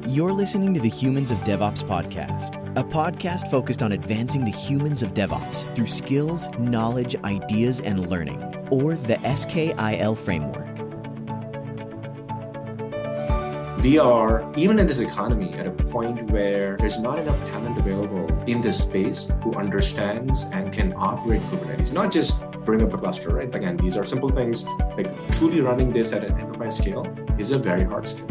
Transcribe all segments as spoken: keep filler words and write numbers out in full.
You're listening to the Humans of DevOps podcast, a podcast focused on advancing the humans of DevOps through skills, knowledge, ideas, and learning, or the S K I L framework. We are, even in this economy, at a point where there's not enough talent available in this space who understands and can operate Kubernetes, not just bring up a cluster, right? Again, these are simple things, like truly running this at an enterprise scale is a very hard skill.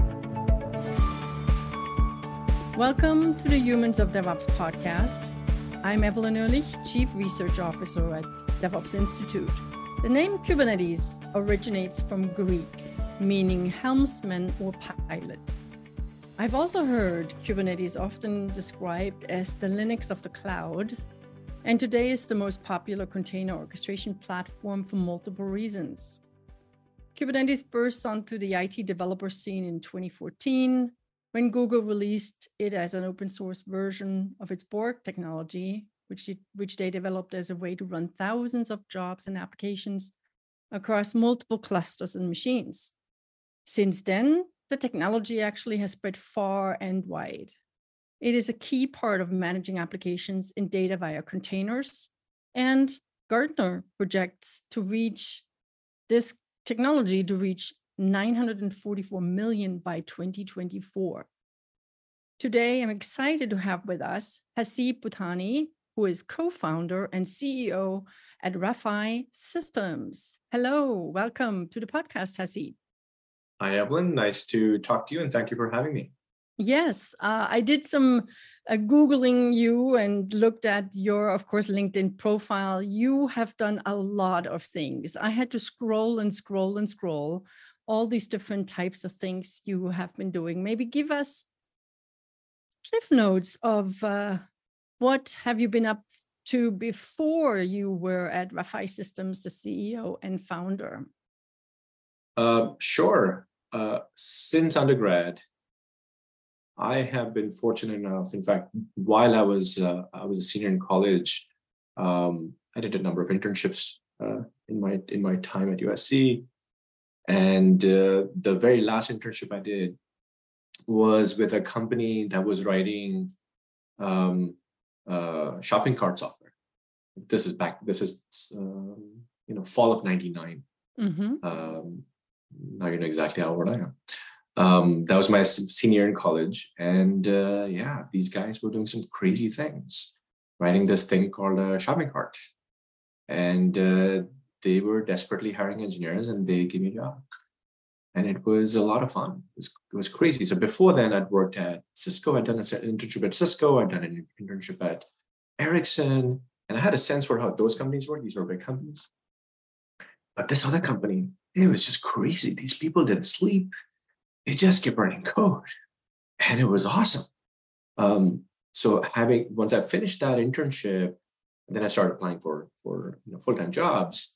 Welcome to the Humans of DevOps podcast. I'm Evelyn Ehrlich, Chief Research Officer at DevOps Institute. The name Kubernetes originates from Greek, meaning helmsman or pilot. I've also heard Kubernetes often described as the Linux of the cloud, and today is the most popular container orchestration platform for multiple reasons. Kubernetes burst onto the I T developer scene in twenty fourteen, when Google released it as an open source version of its Borg technology, which, it, which they developed as a way to run thousands of jobs and applications across multiple clusters and machines. Since then, the technology actually has spread far and wide. It is a key part of managing applications and data via containers, and Gartner projects to reach this technology to reach nine hundred forty-four million by twenty twenty-four. Today, I'm excited to have with us Haseeb Bhutani, who is co-founder and C E O at Rafai Systems. Hello, welcome to the podcast, Haseeb. Hi, Evelyn. Nice to talk to you, and thank you for having me. Yes, uh, I did some uh, Googling you and looked at your, of course, LinkedIn profile. You have done a lot of things. I had to scroll and scroll and scroll all these different types of things you have been doing. Maybe give us cliff notes of uh, what have you been up to before you were at Rafai Systems, the C E O and founder? Uh, sure. Uh, since undergrad, I have been fortunate enough. In fact, while I was uh, I was a senior in college, um, I did a number of internships uh, in my in my time at U S C. And uh, the very last internship I did was with a company that was writing um, uh, shopping cart software. This is back. This is um, you know fall of ninety-nine. Mm-hmm. Um, now you know exactly how old I am. Um, that was my senior in college, and uh, yeah, these guys were doing some crazy things, writing this thing called a shopping cart, and uh, they were desperately hiring engineers, and they gave me a job. And it was a lot of fun. It was, it was crazy. So before then, I'd worked at Cisco. I'd done an internship at Cisco. I'd done an internship at Ericsson. And I had a sense for how those companies work. These were big companies. But this other company, it was just crazy. These people didn't sleep. They just kept writing code. And it was awesome. Um, so having once I finished that internship, then I started applying for, for you know, full-time jobs.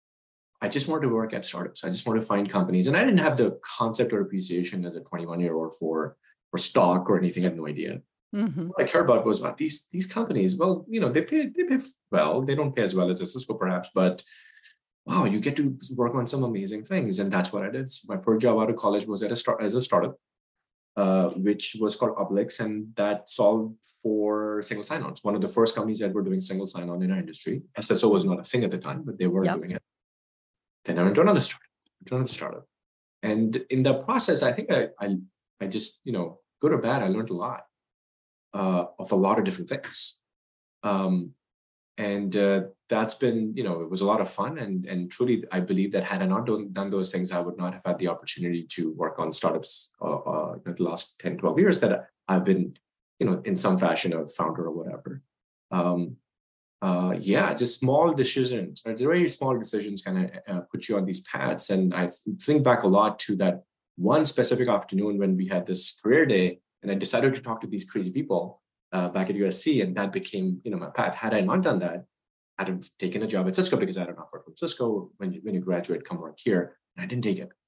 I just wanted to work at startups. I just wanted to find companies. And I didn't have the concept or appreciation as a twenty-one-year-old for, for stock or anything. I had no idea. Mm-hmm. What I cared about was about these, these companies. Well, you know, they pay, they pay well. They don't pay as well as a Cisco perhaps, but wow, you get to work on some amazing things. And that's what I did. So my first job out of college was at a start as a startup, uh, which was called Uplix, and that solved for single sign-on. It's one of the first companies that were doing single sign-on in our industry. S S O was not a thing at the time, but they were yep. doing it. Then I went to another startup, to another startup. And in the process, I think I, I, I just, you know, good or bad, I learned a lot uh, of a lot of different things. Um, and uh, that's been, you know, it was a lot of fun. And, and truly, I believe that had I not done, done those things, I would not have had the opportunity to work on startups uh, uh, in the last ten, twelve years that I've been, you know, in some fashion a founder or whatever. Um, Uh, yeah, just small decisions, right? Very small decisions kind of uh, put you on these paths. And I think back a lot to that one specific afternoon when we had this career day, and I decided to talk to these crazy people uh, back at U S C, and that became, you know, my path. Had I not done that, I'd have taken a job at Cisco because I had an offer from Cisco. When you when you graduate, come work here, and I didn't take it.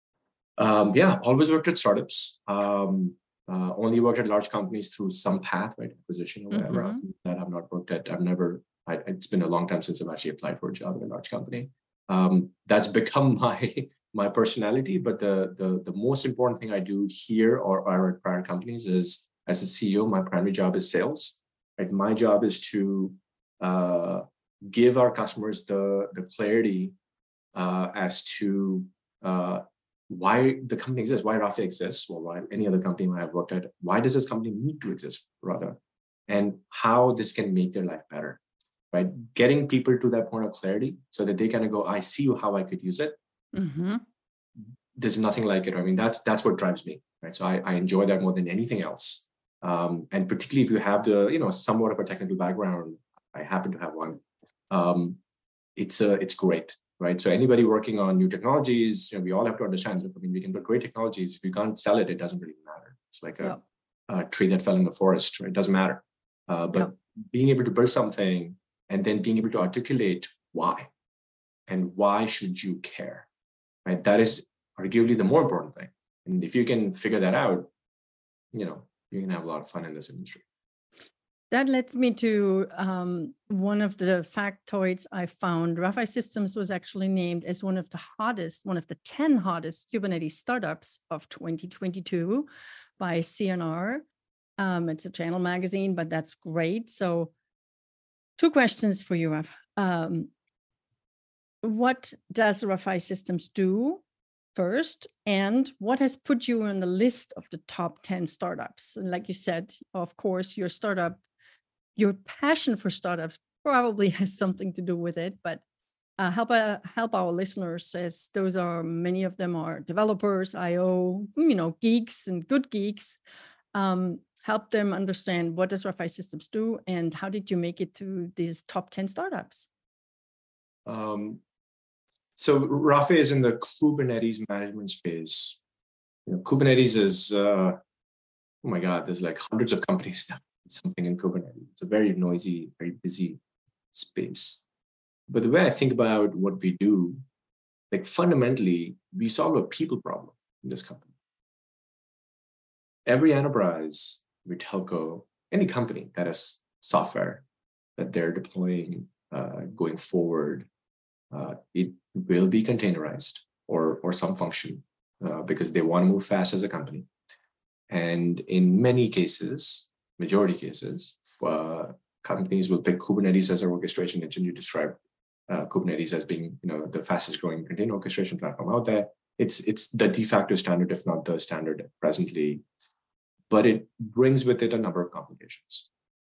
Um, yeah, always worked at startups. Um, Uh, only worked at large companies through some path, right, acquisition or whatever. Mm-hmm. That I've not worked at. I've never. I, it's been a long time since I've actually applied for a job at a large company. Um, that's become my my personality, but the, the, the most important thing I do here or, or at prior companies is, as a C E O, my primary job is sales. Right? My job is to uh, give our customers the, the clarity uh, as to uh, why the company exists, why Rafi exists, or why any other company I have worked at, why does this company need to exist, rather, and how this can make their life better, right? Getting people to that point of clarity so that they kind of go, I see how I could use it. Mm-hmm. There's nothing like it. I mean, that's that's what drives me, right? So I, I enjoy that more than anything else. Um, and particularly if you have the, you know, somewhat of a technical background, I happen to have one. Um, it's uh, it's great, right? So anybody working on new technologies, you know, we all have to understand. Look, I mean, we can build great technologies. If you can't sell it, it doesn't really matter. It's like a, yeah. a tree that fell in the forest. Right? It doesn't matter. Uh, but yeah. being able to build something and then being able to articulate why and why should you care, right? That is arguably the more important thing. And if you can figure that out, you know, you can have a lot of fun in this industry. That leads me to um, one of the factoids I found. Rafi Systems was actually named as one of the hottest, one of the ten hottest Kubernetes startups of twenty twenty-two by C N R. Um, it's a channel magazine, but that's great. So two questions for you, Raf. Um, what does Rafi Systems do first, and what has put you on the list of the top ten startups? And like you said, of course, your startup, your passion for startups probably has something to do with it, but uh, help uh, help our listeners, as those are, many of them are developers, I O, you know, geeks and good geeks. Um, help them understand, what does Rafi Systems do, and how did you make it to these top ten startups? Um, so Rafi is in the Kubernetes management space. You know, Kubernetes is, uh, oh my God, there's like hundreds of companies now. Something in Kubernetes. It's a very noisy, very busy space. But the way I think about what we do, like fundamentally, we solve a people problem in this company. Every enterprise, with telco, any company that has software that they're deploying uh, going forward, uh, it will be containerized or, or some function uh, because they want to move fast as a company. And in many cases, majority cases, uh, companies will pick Kubernetes as their orchestration engine. You described uh, Kubernetes as being, you know, the fastest growing container orchestration platform out there. It's it's the de facto standard, if not the standard presently, but it brings with it a number of complications.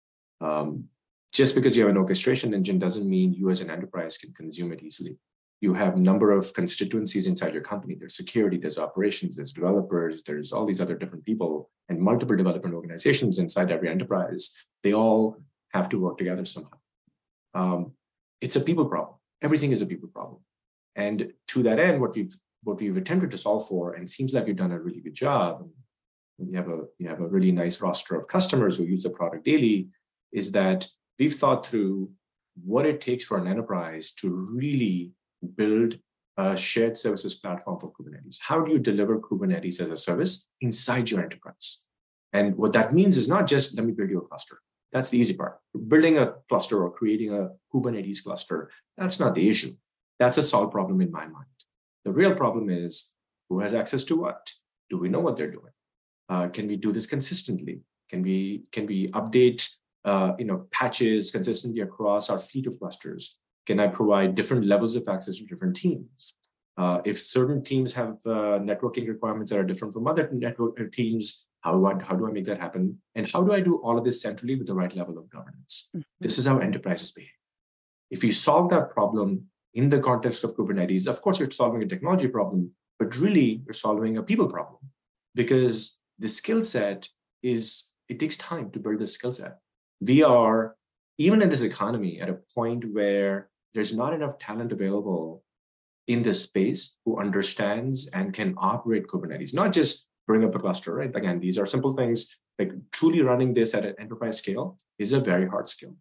Um, just because you have an orchestration engine doesn't mean you as an enterprise can consume it easily. You have a number of constituencies inside your company. There's security, there's operations, there's developers, there's all these other different people and multiple development organizations inside every enterprise. They all have to work together somehow. Um, it's a people problem. Everything is a people problem. And to that end, what we've what we've attempted to solve for, and it seems like we've done a really good job, and you have a you have a really nice roster of customers who use the product daily, is that we've thought through what it takes for an enterprise to really build a shared services platform for Kubernetes. How do you deliver Kubernetes as a service inside your enterprise? And what that means is not just, let me build you a cluster. That's the easy part. Building a cluster or creating a Kubernetes cluster, that's not the issue. That's a solved problem in my mind. The real problem is, who has access to what? Do we know what they're doing? Uh, can we do this consistently? Can we, can we update uh, you know, patches consistently across our fleet of clusters? Can I provide different levels of access to different teams? Uh, if certain teams have uh, networking requirements that are different from other network teams, how do, I, how do I make that happen? And how do I do all of this centrally with the right level of governance? Mm-hmm. This is how enterprises behave. If you solve that problem in the context of Kubernetes, of course, you're solving a technology problem, but really you're solving a people problem, because the skill set is, it takes time to build the skill set. We are, even in this economy, at a point where there's not enough talent available in this space who understands and can operate Kubernetes, not just bring up a cluster, right? Again, these are simple things. Like truly running this at an enterprise scale is a very hard skill.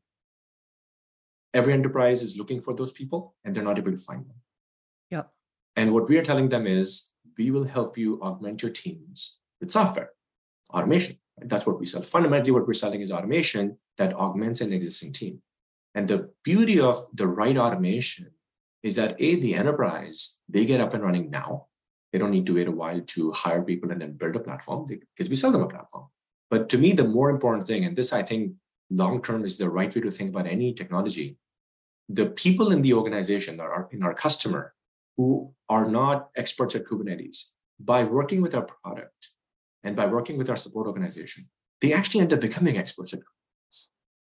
Every enterprise is looking for those people and they're not able to find them. Yep. And what we are telling them is, we will help you augment your teams with software, automation. That's what we sell. Fundamentally, what we're selling is automation that augments an existing team. And the beauty of the right automation is that, A, the enterprise, they get up and running now. They don't need to wait a while to hire people and then build a platform because we sell them a platform. But to me, the more important thing, and this I think long-term is the right way to think about any technology, the people in the organization that are in our customer who are not experts at Kubernetes, by working with our product and by working with our support organization, they actually end up becoming experts at Kubernetes.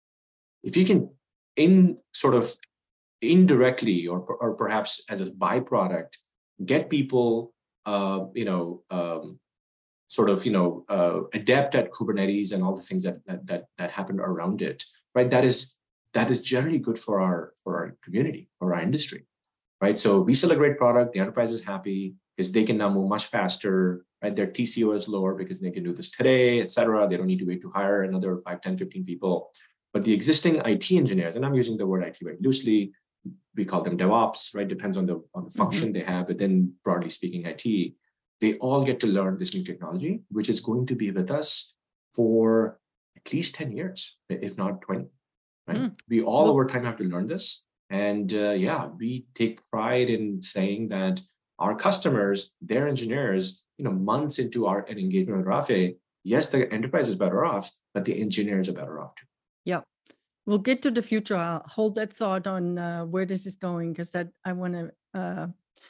If you can in sort of indirectly or, or perhaps as a byproduct, get people, uh, you know, um, sort of, you know, uh, adept at Kubernetes and all the things that, that that that happen around it, right? That is that is generally good for our for our community, for our industry, right? So we sell a great product, the enterprise is happy because they can now move much faster, right? Their T C O is lower because they can do this today, et cetera. They don't need to wait to hire another five, ten, fifteen people. But the existing I T engineers, and I'm using the word I T very loosely, we call them DevOps, right? Depends on the on the function mm-hmm. they have, but then broadly speaking, I T, they all get to learn this new technology, which is going to be with us for at least ten years, if not twenty. Right? Mm. We all well, over time have to learn this. And uh, yeah, we take pride in saying that our customers, their engineers, you know, months into our an engagement with Rafe, yes, the enterprise is better off, but the engineers are better off too. Yeah. We'll get to the future. I'll hold that thought on uh, where this is going, because that I want to uh,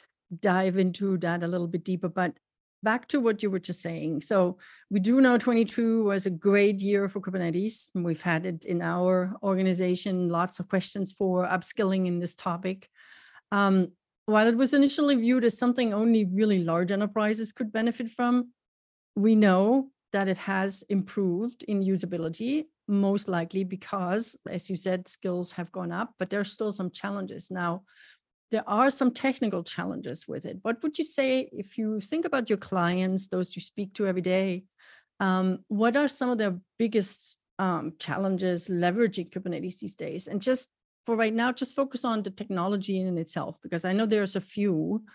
dive into that a little bit deeper. But back to what you were just saying. So we do know twenty-two was a great year for Kubernetes. We've had it in our organization, lots of questions for upskilling in this topic. Um, while it was initially viewed as something only really large enterprises could benefit from, we know that it has improved in usability, most likely because, as you said, skills have gone up, but there are still some challenges. Now, there are some technical challenges with it. What would you say, if you think about your clients, those you speak to every day, um, what are some of the biggest um, challenges leveraging Kubernetes these days? And just for right now, just focus on the technology in itself, because I know there's a few.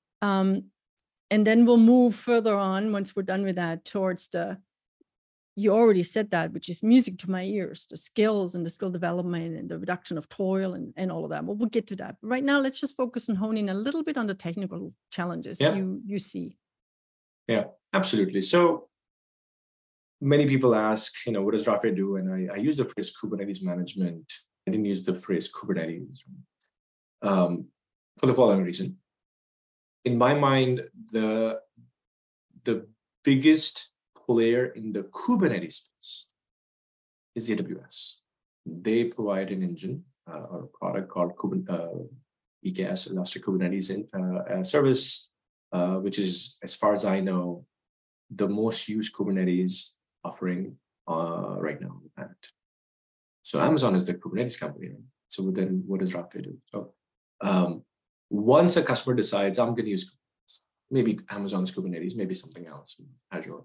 Um, and then we'll move further on once we're done with that towards the, you already said that, which is music to my ears, the skills and the skill development and the reduction of toil and, and all of that. Well, we'll get to that. But right now, let's just focus on honing a little bit on the technical challenges yeah. you, you see. Yeah, absolutely. So many people ask, you know, what does Rafe do? And I, I use the phrase Kubernetes management. I didn't use the phrase Kubernetes um, for the following reason. In my mind, the, the biggest player in the Kubernetes space is A W S. They provide an engine uh, or a product called Kubernetes, uh, E K S, Elastic Kubernetes in, uh, Service, uh, which is, as far as I know, the most used Kubernetes offering uh, right now on the planet. So Amazon is the Kubernetes company. Right? So then what does Rafe do? So um, once a customer decides, I'm going to use Kubernetes, maybe Amazon's Kubernetes, maybe something else, Azure,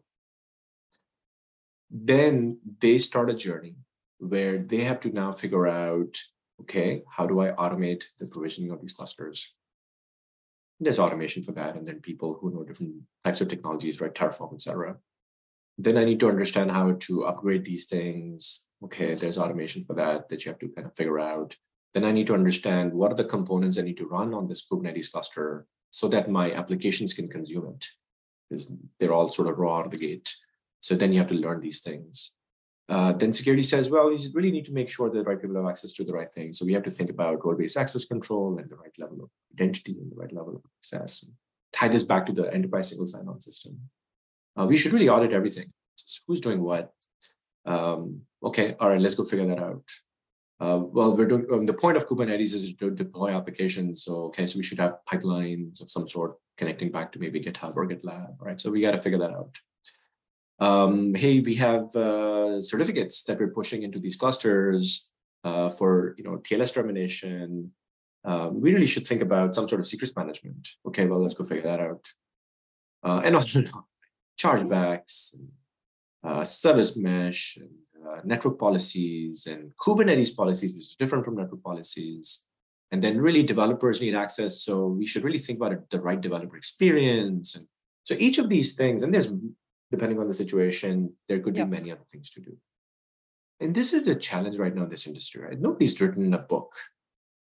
then they start a journey where they have to now figure out, okay, how do I automate the provisioning of these clusters? There's automation for that. And then people who know different types of technologies, right? Terraform, et cetera. Then I need to understand how to upgrade these things. Okay, there's automation for that, that you have to kind of figure out. Then I need to understand what are the components I need to run on this Kubernetes cluster so that my applications can consume it, because they're all sort of raw out of the gate. So then you have to learn these things. Uh, then security says, well, you really need to make sure that the right people have access to the right things. So we have to think about role-based access control and the right level of identity and the right level of access. And tie this back to the enterprise single sign-on system. Uh, we should really audit everything. Just who's doing what? Um, okay, all right, let's go figure that out. Uh, well, we're doing, um, the point of Kubernetes is to deploy applications. So, okay, so we should have pipelines of some sort connecting back to maybe GitHub or GitLab, right? So we got to figure that out. Um, hey, we have uh, certificates that we're pushing into these clusters uh, for, you know, T L S termination. Um, we really should think about some sort of secrets management. Okay, well, let's go figure that out. Uh, and also chargebacks, and, uh, service mesh, and uh, network policies, and Kubernetes policies, which is different from network policies. And then really developers need access. So we should really think about it, the right developer experience. And so each of these things, and there's, depending on the situation, there could be yep. many other things to do. And this is the challenge right now in this industry, right? Nobody's written a book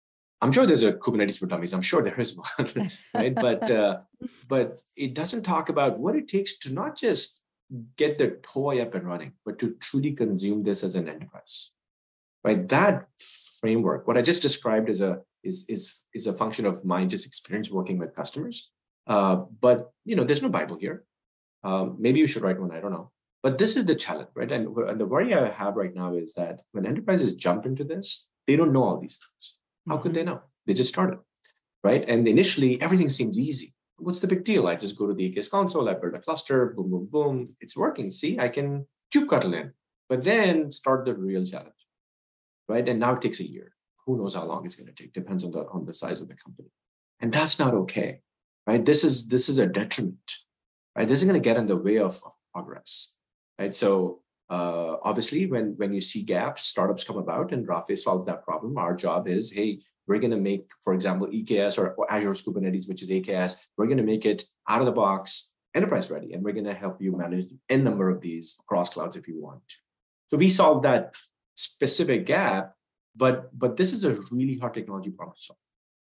I'm sure there's a Kubernetes for Dummies. I'm sure there is one, right? But uh, but it doesn't talk about what it takes to not just get the toy up and running, but to truly consume this as an enterprise, right? That framework, what I just described, is a is is is a function of my just experience working with customers. Uh, but you know, there's no Bible here. Um, maybe you should write one. I don't know. But this is the challenge, right? And, and the worry I have right now is that when enterprises jump into this, they don't know all these things. How could they know? They just started, right? And initially, everything seems easy. What's the big deal? I just go to the A K S console, I build a cluster, boom, boom, boom. It's working. See, I can kubectl in. But then start the real challenge, right? And now it takes a year. Who knows how long it's going to take? Depends on the on the size of the company. And that's not okay, right? This is this is a detriment, right? This is going to get in the way of, of progress, right? So uh, obviously, when when you see gaps, startups come about, and Rafe solves that problem. Our job is, hey, we're going to make, for example, E K S or, or Azure Kubernetes, which is A K S. We're going to make it out of the box, enterprise ready, and we're going to help you manage n number of these across clouds if you want to. So we solve that specific gap, but but this is a really hard technology problem to solve.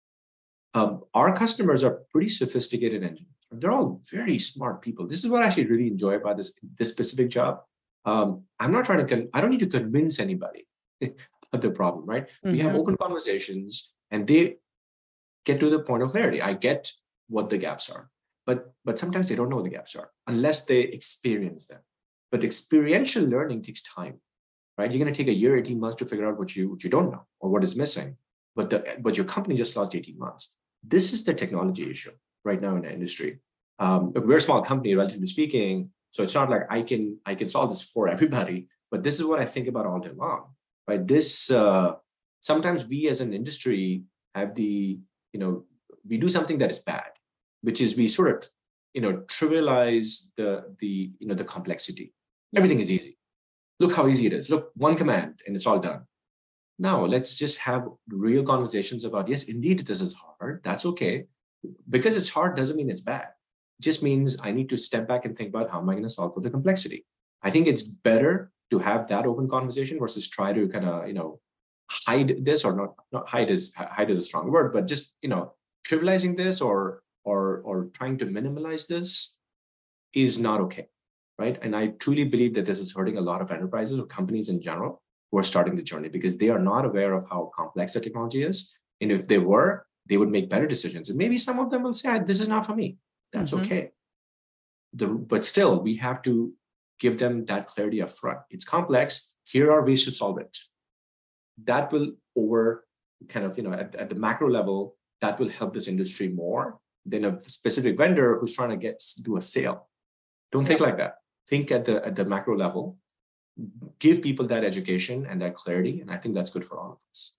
Um, our customers are pretty sophisticated engineers. They're all very smart people. This is what I actually really enjoy about this this specific job. Um, I'm not trying to, con- I don't need to convince anybody about the problem, right? Mm-hmm. We have open conversations and they get to the point of clarity. I get what the gaps are, but, but sometimes they don't know what the gaps are unless they experience them. But experiential learning takes time, right? You're going to take a year, eighteen months to figure out what you, what you don't know or what is missing, but, the, but your company just lost eighteen months. This is the technology issue right now in the industry. Um, we're a small company, relatively speaking, so it's not like I can I can solve this for everybody, but this is what I think about all day long, right? This uh, sometimes we as an industry have the, you know, we do something that is bad, which is we sort of, you know, trivialize the the you know the complexity. Everything is easy. Look how easy it is. Look, one command and it's all done. Now let's just have real conversations about, yes, indeed this is hard. That's okay. Because it's hard doesn't mean it's bad. Just means I need to step back and think about how am I going to solve for the complexity. I think it's better to have that open conversation versus try to kind of, you know, hide this or not, not hide is hide is a strong word, but just, you know, trivializing this or, or, or trying to minimalize this is not okay, right? And I truly believe that this is hurting a lot of enterprises or companies in general who are starting the journey because they are not aware of how complex the technology is. And if they were, they would make better decisions. And maybe some of them will say, this is not for me. That's mm-hmm. okay. The, but still, we have to give them that clarity up front. It's complex. Here are ways to solve it. That will over kind of, you know, at, at the macro level, that will help this industry more than a specific vendor who's trying to get do a sale. Don't think like that. Think at the at the macro level. Give people that education and that clarity. And I think that's good for all of us.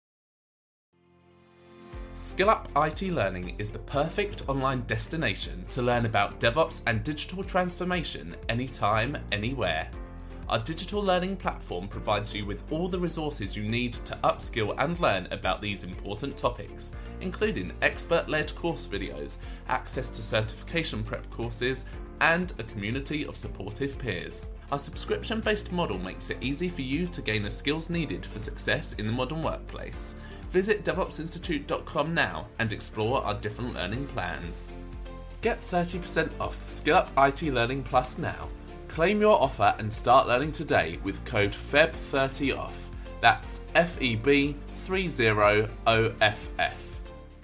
SkillUp I T Learning is the perfect online destination to learn about DevOps and digital transformation anytime, anywhere. Our digital learning platform provides you with all the resources you need to upskill and learn about these important topics, including expert-led course videos, access to certification prep courses, and a community of supportive peers. Our subscription-based model makes it easy for you to gain the skills needed for success in the modern workplace. Visit devops institute dot com now and explore our different learning plans. Get thirty percent off SkillUp I T Learning Plus now. Claim your offer and start learning today with code F E B thirty off. That's F E B thirty O F F.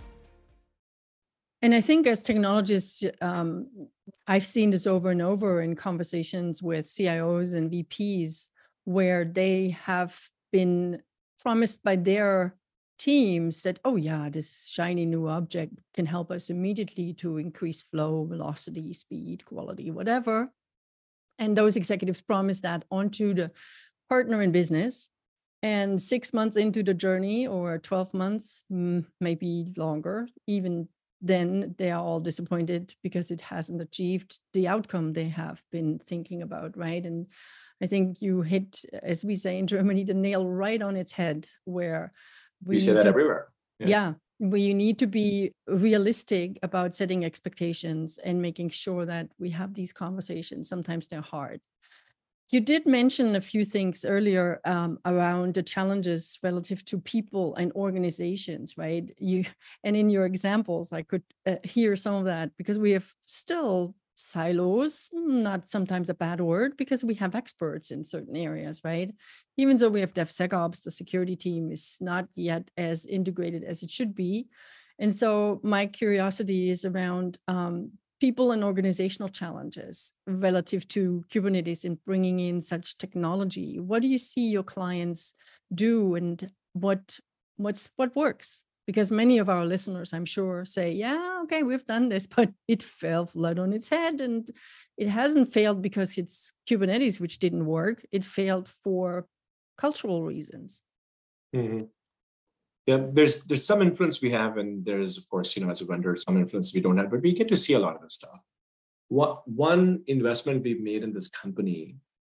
And I think as technologists, um, I've seen this over and over in conversations with C I Os and V Ps where they have been promised by their teams that, oh yeah, this shiny new object can help us immediately to increase flow, velocity, speed, quality, whatever. And those executives promise that onto the partner in business. And six months into the journey or twelve months, maybe longer, even then they are all disappointed because it hasn't achieved the outcome they have been thinking about, right? And I think you hit, as we say in Germany, the nail right on its head where we, we say that to, everywhere. Yeah. yeah. We need to be realistic about setting expectations and making sure that we have these conversations. Sometimes they're hard. You did mention a few things earlier um, around the challenges relative to people and organizations, right? You and in your examples, I could uh, hear some of that because we have still silos, not sometimes a bad word, because we have experts in certain areas, right? Even though we have DevSecOps, the security team is not yet as integrated as it should be. And so my curiosity is around um, people and organizational challenges relative to Kubernetes and bringing in such technology. What do you see your clients do, and what what's what works? Because many of our listeners, I'm sure, say, yeah, okay, we've done this, but it fell flat on its head. And it hasn't failed because it's Kubernetes, which didn't work. It failed for cultural reasons. Mm-hmm. Yeah, there's there's some influence we have, and there's, of course, you know, as a vendor, some influence we don't have, but we get to see a lot of this stuff. What one investment we've made in this company,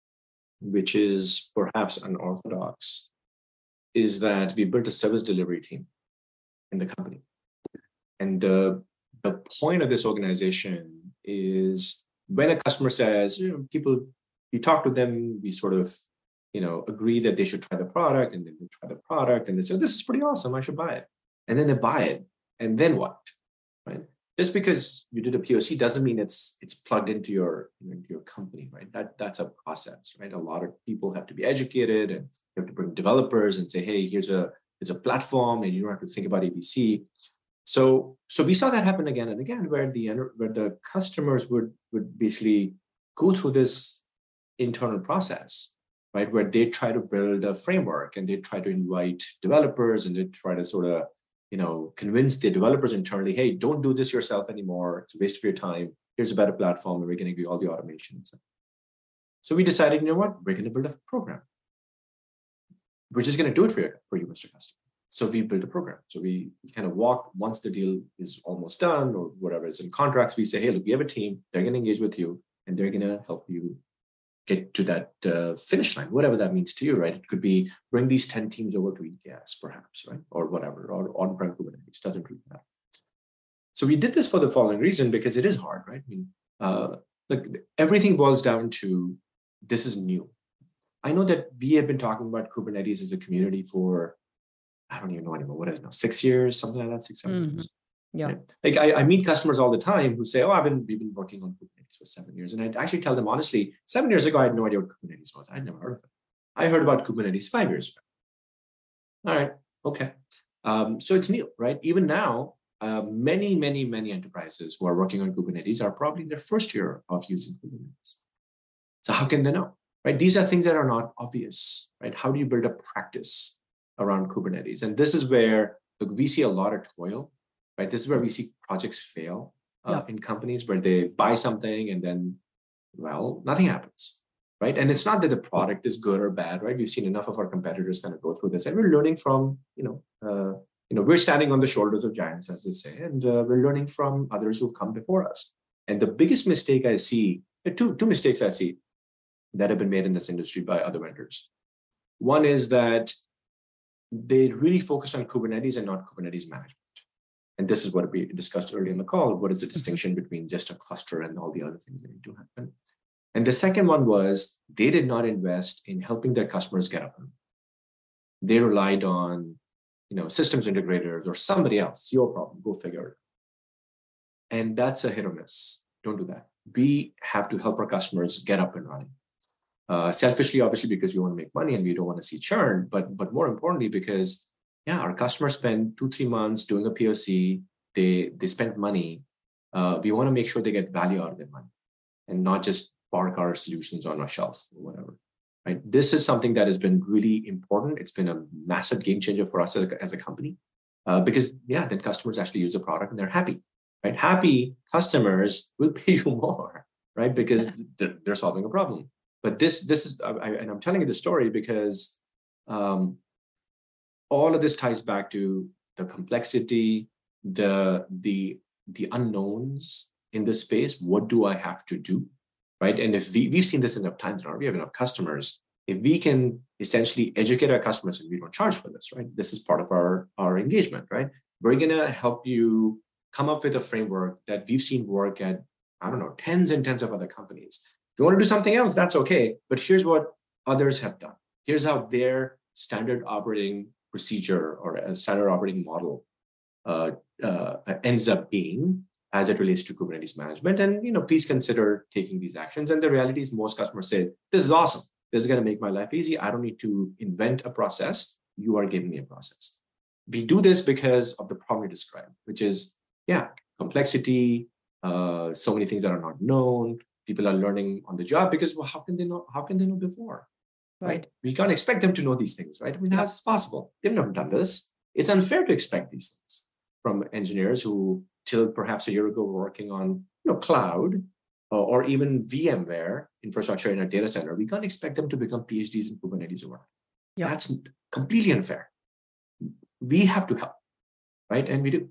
which is perhaps unorthodox, is that we built a service delivery team in the company. And the, the point of this organization is when a customer says, you know, people, we talk to them, we sort of, you know, agree that they should try the product, and then they try the product and they say, this is pretty awesome, I should buy it. And then they buy it. And then what? Right? Just because you did a P O C doesn't mean it's it's plugged into your, into your company, right? That that's a process, right? A lot of people have to be educated, and you have to bring developers and say, hey, here's a here's a platform, and you don't have to think about A B C. So so we saw that happen again and again, where the where the customers would would basically go through this internal process, right, where they try to build a framework, and they try to invite developers, and they try to sort of, you know, convince the developers internally, hey, don't do this yourself anymore. It's a waste of your time. Here's a better platform, and we're going to give you all the automation and stuff. So we decided, you know what, we're going to build a program. We're just going to do it for you, for you, Mister Customer. So we built a program. So we kind of walk, once the deal is almost done or whatever is in contracts, we say, hey, look, we have a team. They're going to engage with you, and they're going to help you get to that uh, finish line, whatever that means to you, right? It could be bring these ten teams over to E K S, perhaps, right? Or whatever, or on-prem Kubernetes, doesn't really matter. So we did this for the following reason, because it is hard, right? I mean, uh, look, everything boils down to this is new. I know that we have been talking about Kubernetes as a community for, I don't even know anymore, what is it now, six years, something like that, six, seven mm-hmm. years. Yeah. Right? Like I, I meet customers all the time who say, oh, I've been, we've been working on Kubernetes for seven years. And I actually tell them honestly, seven years ago, I had no idea what Kubernetes was. I'd never heard of it. I heard about Kubernetes five years ago. All right. Okay. Um, so it's new, right? Even now, uh, many, many, many enterprises who are working on Kubernetes are probably in their first year of using Kubernetes. So how can they know, right? These are things that are not obvious, right? How do you build a practice around Kubernetes? And this is where, look, we see a lot of toil. Right, this is where we see projects fail uh, yeah. in companies, where they buy something and then, well, nothing happens, right? And it's not that the product is good or bad, right? We've seen enough of our competitors kind of go through this, and we're learning from, you know, uh, you know, we're standing on the shoulders of giants, as they say, and uh, we're learning from others who've come before us. And the biggest mistake I see, two two mistakes I see that have been made in this industry by other vendors. One is that they really focused on Kubernetes and not Kubernetes management. And this is what we discussed earlier in the call. What is the distinction between just a cluster and all the other things that need to happen? And the second one was they did not invest in helping their customers get up. They relied on, you know, systems integrators or somebody else. Your problem, go figure it. And that's a hit or miss. Don't do that. We have to help our customers get up and running. Uh, selfishly, obviously, because we want to make money and we don't want to see churn, but but more importantly, because yeah, our customers spend two, three months doing a P O C. They they spend money. Uh, we want to make sure they get value out of their money, and not just park our solutions on a shelf or whatever. Right? This is something that has been really important. It's been a massive game changer for us as a, as a company, uh, because yeah, then customers actually use the product and they're happy. Right? Happy customers will pay you more, right? Because they're, they're solving a problem. But this this is, I, and I'm telling you the story because. Um, All of this ties back to the complexity, the, the, the unknowns in this space. What do I have to do, right? And if we, we've seen this enough times now, we have enough customers. If we can essentially educate our customers, and we don't charge for this, right? This is part of our, our engagement, right? We're gonna help you come up with a framework that we've seen work at, I don't know, tens and tens of other companies. If you want to do something else, that's okay. But here's what others have done. Here's how their standard operating procedure or a standard operating model uh, uh, ends up being as it relates to Kubernetes management. And, you know, please consider taking these actions. And the reality is most customers say, this is awesome. This is going to make my life easy. I don't need to invent a process. You are giving me a process. We do this because of the problem you described, which is, yeah, complexity, uh, so many things that are not known. People are learning on the job because, well, how can they know? How can they know before? Right? right? We can't expect them to know these things, right? I mean, yeah. How's it possible? They've never done this. It's unfair to expect these things from engineers who, till perhaps a year ago, were working on, you know, cloud uh, or even VMware infrastructure in a data center. We can't expect them to become PhDs in Kubernetes overnight. Yep. That's completely unfair. We have to help, right? And we do.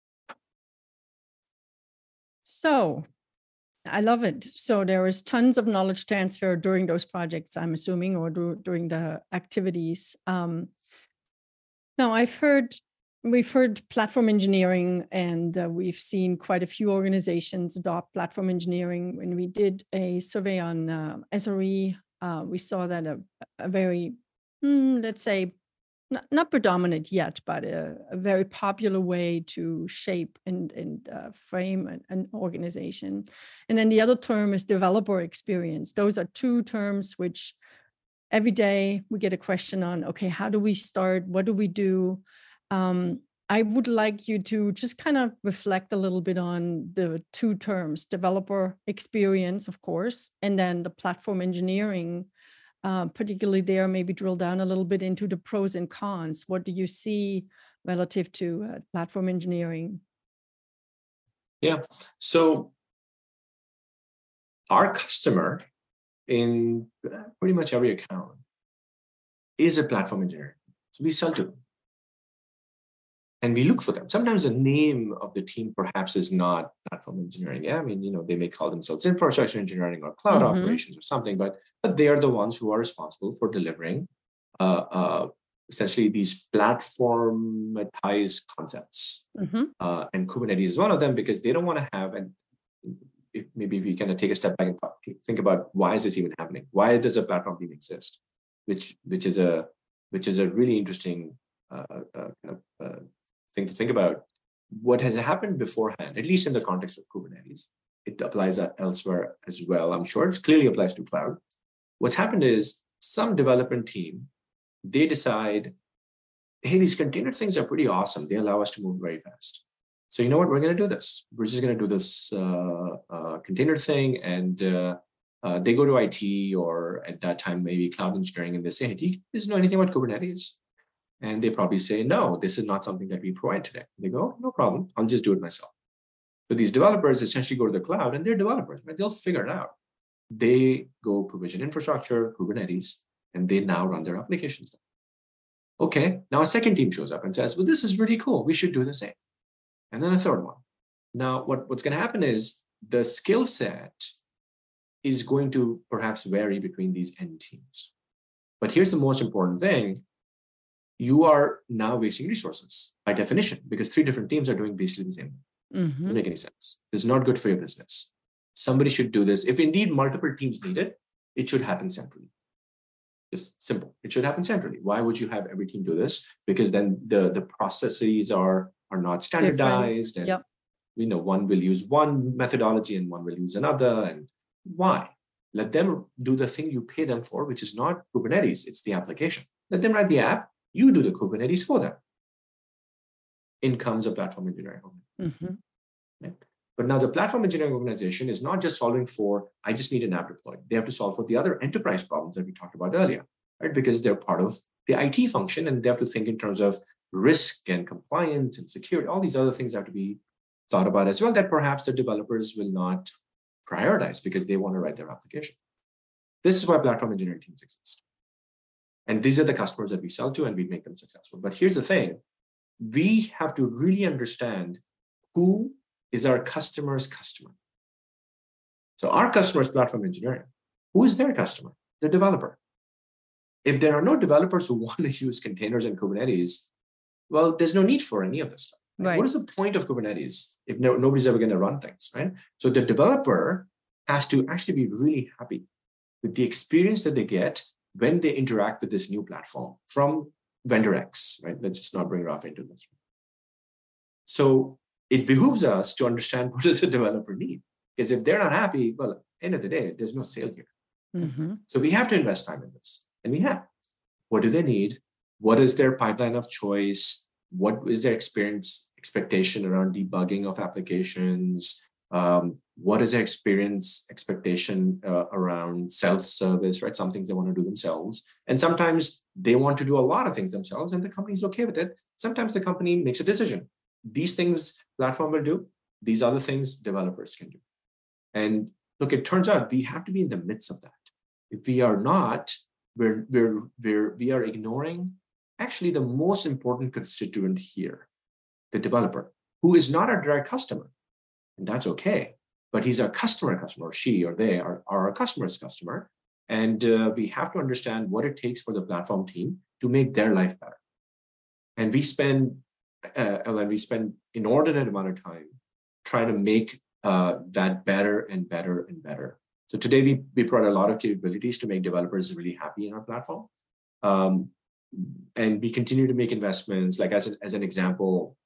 So I love it. So there is tons of knowledge transfer during those projects, I'm assuming, or do, during the activities. Um, now, I've heard, we've heard platform engineering, and uh, we've seen quite a few organizations adopt platform engineering. When we did a survey on uh, S R E, uh, we saw that a, a very, hmm, let's say, Not, not predominant yet, but a, a very popular way to shape and, and uh, frame an, an organization. And then the other term is developer experience. Those are two terms which every day we get a question on, okay, how do we start? What do we do? Um, I would like you to just kind of reflect a little bit on the two terms, developer experience, of course, and then the platform engineering. Uh, particularly there, maybe drill down a little bit into the pros and cons. What do you see relative to uh, platform engineering? Yeah, so our customer in pretty much every account is a platform engineer. So we sell to them. And we look for them. Sometimes the name of the team perhaps is not platform engineering. Yeah, I mean, you know, they may call themselves infrastructure engineering or cloud mm-hmm. operations or something, but but they are the ones who are responsible for delivering uh, uh, essentially these platformatized concepts. Mm-hmm. Uh, and Kubernetes is one of them because they don't want to have, and if maybe we kind of take a step back and think about why is this even happening? Why does a platform even exist? Which which is a which is a really interesting uh, uh, kind of uh, thing to think about. What has happened beforehand, at least in the context of Kubernetes, it applies elsewhere as well. I'm sure it clearly applies to cloud. What's happened is some development team, they decide, hey, these container things are pretty awesome. They allow us to move very fast. So you know what, we're going to do this. We're just going to do this uh, uh, container thing. And uh, uh, they go to I T or at that time, maybe cloud engineering, and they say, hey, do you guys know anything about Kubernetes? And they probably say, no, this is not something that we provide today. They go, no problem, I'll just do it myself. But these developers essentially go to the cloud and they're developers, right? They'll figure it out. They go provision infrastructure, Kubernetes, and they now run their applications there. Okay, now a second team shows up and says, well, this is really cool. We should do the same. And then a third one. Now, what, what's going to happen is the skill set is going to perhaps vary between these end teams. But here's the most important thing. You are now wasting resources by definition because three different teams are doing basically the same thing. Mm-hmm. Doesn't make any sense. It's not good for your business. Somebody should do this. If indeed multiple teams need it, it should happen centrally. Just simple. It should happen centrally. Why would you have every team do this? Because then the, the processes are, are not standardized. Different. And yep. you know, one will use one methodology and one will use another. And why? Let them do the thing you pay them for, which is not Kubernetes. It's the application. Let them write the app. You do the Kubernetes for them. In comes a platform engineering organization. Mm-hmm. Right? But now the platform engineering organization is not just solving for, I just need an app deployed. They have to solve for the other enterprise problems that we talked about earlier, right? Because they're part of the I T function and they have to think in terms of risk and compliance and security. All these other things have to be thought about as well that perhaps the developers will not prioritize because they want to write their application. This is why platform engineering teams exist. And these are the customers that we sell to and we make them successful. But here's the thing. We have to really understand who is our customer's customer. So our customer is platform engineering. Who is their customer? The developer. If there are no developers who want to use containers and Kubernetes, well, there's no need for any of this stuff. Right? Right. What is the point of Kubernetes if no, nobody's ever going to run things, right? So the developer has to actually be really happy with the experience that they get when they interact with this new platform from vendor X, right? Let's just not bring Rafa into this. So it behooves us to understand what does a developer need? Because if they're not happy, well, at the end of the day, there's no sale here. Mm-hmm. So we have to invest time in this. And we have. What do they need? What is their pipeline of choice? What is their experience expectation around debugging of applications? Um, what is their experience expectation uh, around self-service, right? Some things they want to do themselves. And sometimes they want to do a lot of things themselves and the company's okay with it. Sometimes the company makes a decision. These things platform will do. These other things developers can do. And look, it turns out we have to be in the midst of that. If we are not, we're, we're, we're, we are ignoring actually the most important constituent here, the developer, who is not our direct customer. And that's okay. But he's a customer customer, or she or they are, are our customer's customer. And uh, we have to understand what it takes for the platform team to make their life better. And we spend, uh, and we spend inordinate amount of time trying to make uh, that better and better and better. So today we, we brought a lot of capabilities to make developers really happy in our platform. Um, and we continue to make investments. Like as, a, as an example,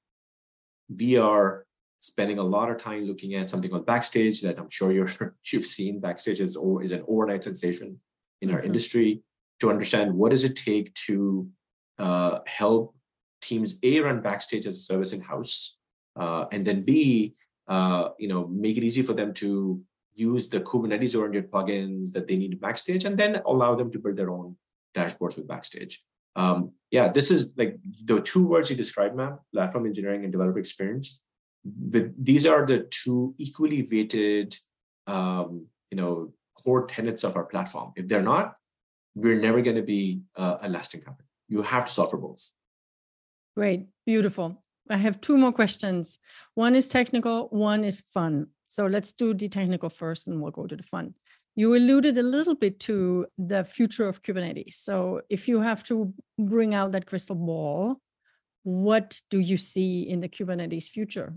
we are spending a lot of time looking at something called Backstage that I'm sure you're, you've seen. Backstage is, is an overnight sensation in mm-hmm. our industry, to understand what does it take to uh, help teams A, run Backstage as a service in-house, uh, and then B, uh, you know, make it easy for them to use the Kubernetes-oriented plugins that they need in Backstage, and then allow them to build their own dashboards with Backstage. Um, yeah, this is like the two words you described, ma'am, platform engineering and developer experience. But these are the two equally weighted, um, you know, core tenets of our platform. If they're not, we're never going to be uh, a lasting company. You have to solve for both. Great, beautiful. I have two more questions. One is technical, one is fun. So let's do the technical first, and we'll go to the fun. You alluded a little bit to the future of Kubernetes. So if you have to bring out that crystal ball, what do you see in the Kubernetes future?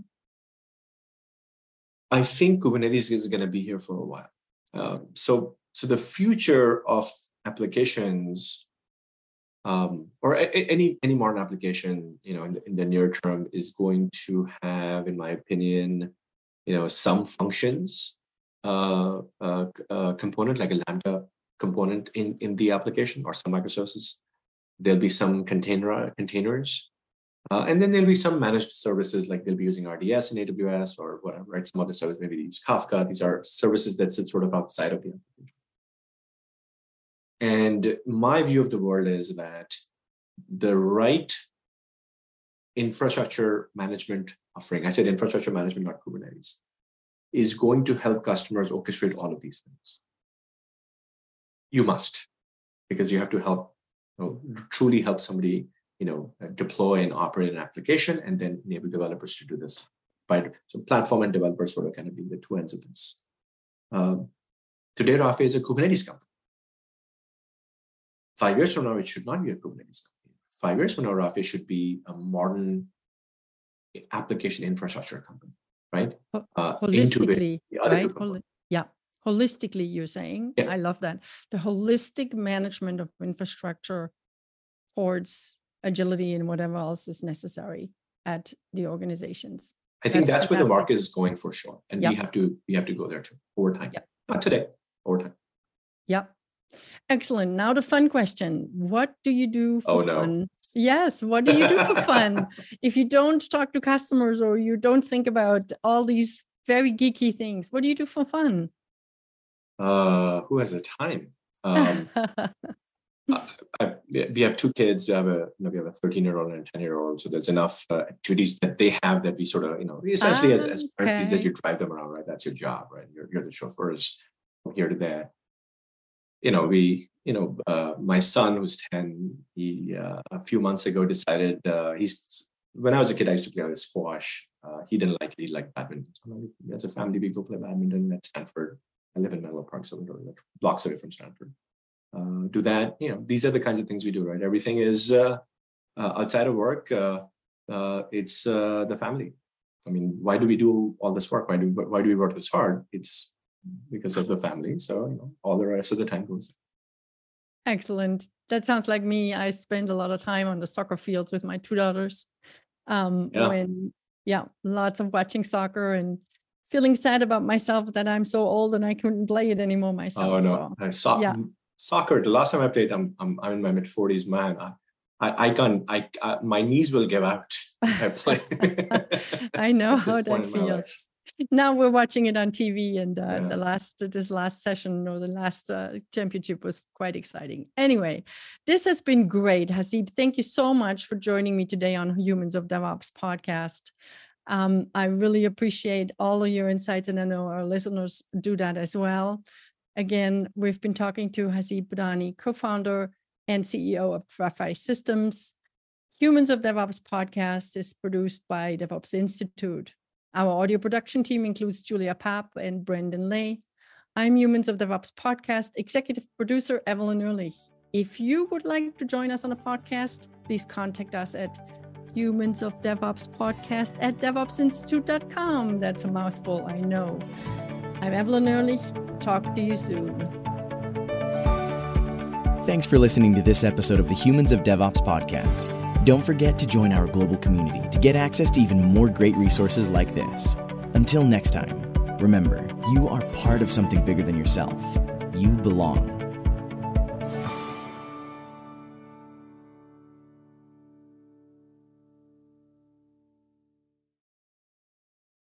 I think Kubernetes is going to be here for a while. Uh, so, so the future of applications, um, or a, any any modern application, you know, in the, in the near term, is going to have, in my opinion, you know, some functions uh, uh, uh, component, like a Lambda component in in the application, or some microservices. There'll be some container containers. Uh, and then there'll be some managed services, like they'll be using R D S in A W S or whatever, right? Some other service, maybe they use Kafka. These are services that sit sort of outside of the application. And my view of the world is that the right infrastructure management offering, I said infrastructure management, not Kubernetes, is going to help customers orchestrate all of these things. You must, because you have to help, you know, truly help somebody, you know, deploy and operate an application, and then enable developers to do this. Right? So platform and developers sort of kind of being the two ends of this. Um, today, Rafa is a Kubernetes company. Five years from now, it should not be a Kubernetes company. Five years from now, Rafa should be a modern application infrastructure company, right? Uh, Holistically, right? Hol- yeah. Holistically, you're saying. Yeah. I love that. The holistic management of infrastructure towards agility and whatever else is necessary at the organizations. I think that's, that's where the market is going for sure. And yep. we have to we have to go there too over time. Yep. Not today, over time. Yep. Excellent. Now the fun question. What do you do for oh, no. fun? Yes. What do you do for fun? If you don't talk to customers or you don't think about all these very geeky things, what do you do for fun? Uh, who has the time? Um, I, I, we have two kids. We have a you know, we have a thirteen-year-old and a ten-year-old. So there's enough uh, activities that they have that we sort of, you know, essentially ah, as, as parents, okay. these days you drive them around, right? That's your job, right? You're, you're the chauffeurs from here to there. You know, we, you know, uh, my son who's ten, he uh, a few months ago decided uh, he's, when I was a kid, I used to play with squash. Uh, he didn't like it. He liked badminton. So as a family, we go play badminton at Stanford. I live in Menlo Park, so we're like blocks away from Stanford. Uh, do that, you know, these are the kinds of things we do, right? Everything is uh, uh, outside of work. Uh, uh, it's uh, the family. I mean, why do we do all this work? Why do why do we work this hard? It's because of the family. So, you know, all the rest of the time goes. Excellent. That sounds like me. I spend a lot of time on the soccer fields with my two daughters. Um, Yeah. When, yeah, lots of watching soccer and feeling sad about myself that I'm so old and I couldn't play it anymore myself. Oh no, So, I saw yeah. soccer. The last time I played, I'm I'm, I'm in my mid forties, man. I I, I can't. I, I my knees will give out if I play. I know At how this point that in my feels. life. Now we're watching it on T V, and uh, Yeah. the last this last session or the last uh, championship was quite exciting. Anyway, this has been great, Haseeb. Thank you so much for joining me today on Humans of DevOps podcast. Um, I really appreciate all of your insights, and I know our listeners do that as well. Again, we've been talking to Haseeb Budhani, co-founder and C E O of Rafi Systems. Humans of DevOps podcast is produced by DevOps Institute. Our audio production team includes Julia Papp and Brendan Lay. I'm Humans of DevOps podcast executive producer Evelyn Ehrlich. If you would like to join us on a podcast, please contact us at Humans of DevOps podcast at devops institute dot com. That's a mouthful, I know. I'm Evelyn Ehrlich. Talk to you soon. Thanks for listening to this episode of the Humans of DevOps podcast. Don't forget to join our global community to get access to even more great resources like this. Until next time, remember, you are part of something bigger than yourself. You belong.